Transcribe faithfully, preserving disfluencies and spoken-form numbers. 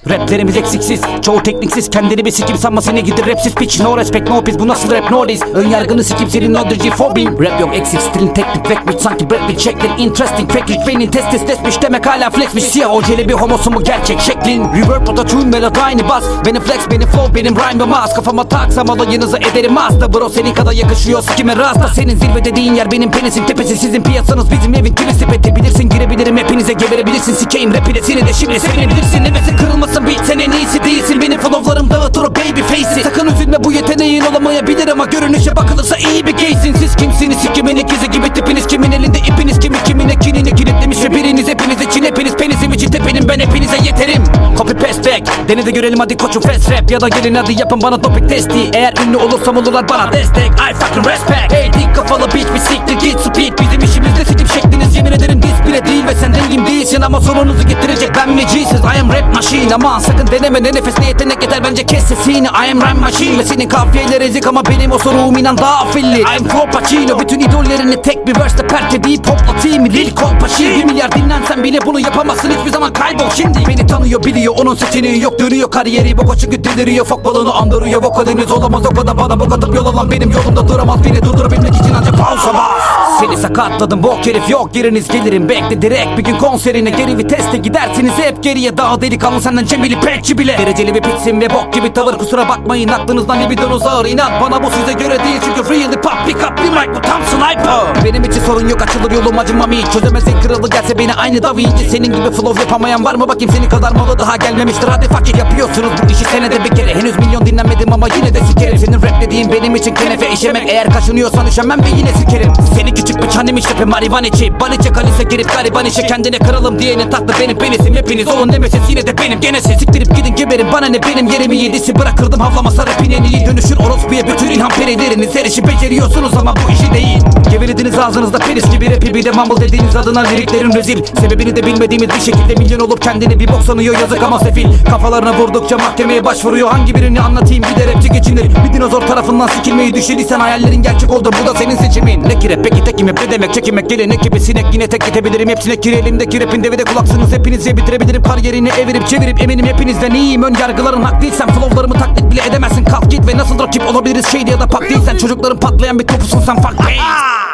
Raplerimiz eksiksiz, çoğu tekniksiz. Kendini bir sikim sanma, seni gidir rapsiz piç. No respect no peace, bu nasıl rap no days. Ön yargını sikim senin no dirty phobin. Rap yok eksik, stilin teknik vekmiş. Sanki Brad Pitt şeklin interesting. Fake beynin testis desmiş, demek hala flexmiş. Siyah ojeli bir homosu mu gerçek şeklin. Reverb ototune melodi aynı bas. Benim flex benim flow benim rhyme ve mas. Kafama taksam olayınızı ederim hasta. Bro senin kadar yakışıyor sikime rasta. Senin zirve dediğin yer benim penisin tepesi. Sizin piyasanız bizim evin kimin sepeti. Bilirsin girebilirim hepinize geberebilirsin. Sikeyim rapine seni de şimdi sevinebilirsin. Nefesin kırılmasın beat, sen en iyisi değilsin. Benim flowlarım dağıtır o baby face'i. Sakın üzülme, bu yeteneğin olamayabilir ama görünüşe bakılırsa iyi bir gaysin. Siz kimsiniz sikimin ikizi gibi tipiniz. Kimin elinde ipiniz, kimi kimine kinini kilitlemiş ve biriniz hepiniz için hepiniz penizim için tepenim, ben hepinize yeterim. Copy paste back, dene de görelim hadi koçum fast rap. Ya da gelin hadi yapın bana topic testi. Eğer ünlü olursam olurlar bana destek. I fucking respect. Hey dik kafalı bitch bir siktir git speed. Bizim işimizde sikip şekliniz, yemin ederim diz bile değil. Ve sen rengim değilsin ama sorunuzu getirecek ben mi Jesus. I am rap machine, aman sakın deneme, ne nefes ne yetenek yeter bence kes sesini. I am rhyme machine ve senin kafiyeler ezik ama benim o soruğum inan daha afilli. I am Flo Pacino, bütün idollerini tek bir verse'de perk edip poplatayım. Lil Kolpaşi bir milyar dinlensen bile bunu yapamazsın hiçbir zaman, kaybol şimdi. Beni tanıyor biliyor, onun seçeneği yok, dönüyor kariyeri boka çünkü deliriyor. Fok balonu andırıyor, vokaliniz olamaz o kadar bana bok atıp yol alan benim yolumda duramaz. Beni durdurabilmek için ancak pausa bas. Seni sakatladım bok herif yok, yeriniz gelirim bekle direkt bir gün konserine. Geri viteste gidersiniz hep geriye, daha delikanlı senden Cemil'i pekçi bile. Dereceli bir pitsin ve bok gibi tavır, kusura bakmayın aklınızdan libidonuz ağır. İnat bana bu size göre değil çünkü really pop pick up bir mic bu tam sniper. Benim için sorun yok, açılır yolum acımam hiç. Çözemezsin kralı gelse beni aynı Da Vinci. Senin gibi flow yapamayan var mı bakayım, senin kadar malı daha gelmemiştir. Hadi fakir yapıyorsunuz bu işi senede bir kere. Henüz milyon dinlenmedim ama yine de sikerim. Senin rap dediğin benim için kenefe işemek. Eğer kaşınıyorsan üşenmem ve yine sikerim. Seni küçük bir çanim işlepe marivan içi. Balice kalise girip gariban işe kendine kralım diyenin tatlı benim penisim. Hepiniz olun nemesis yine de benim genesi. Siktirip gidin geberin bana ne, benim yerimi yedisi. Bırakırdım havlamasa rapin en iyi. Dönüşür orospuya bütün ilham perileriniz. Her işi beceriyorsunuz ama bu işi değil. Gevelediniz ağzınızda penis gibi rapi, bir de mumble dediğiniz adına liriklerim rezil. Sebebini de bilmediğimiz bir şekilde milyon olup kendini bir bok sanıyor, yazık ama sefil. Kafalarına vurdukça mahkemeye başvuruyor, hangi birini anlatayım bir de rapçi geçinir. Bir dinozor tarafından sikilmeyi düşlediysen hayallerin gerçek oldu, bu da senin seçimin. Ne ki rap peki tekim hep ne demek çekimek, gelenek gibi sinek yine tek gidebilirim. Hepsine kiri elimdeki rapin devi de kulaksınız hepinize bitirebilirim. Kariyerini evirip çevirip eminim hepinizden iyiyim. Ön yargıların hak değilsen flowlarımı taklit bile edemezsin. Kalk git ve nasıl rakip olabiliriz şeydi ya da pak değilsen. Çocukların patlayan bir topusun sen fuck.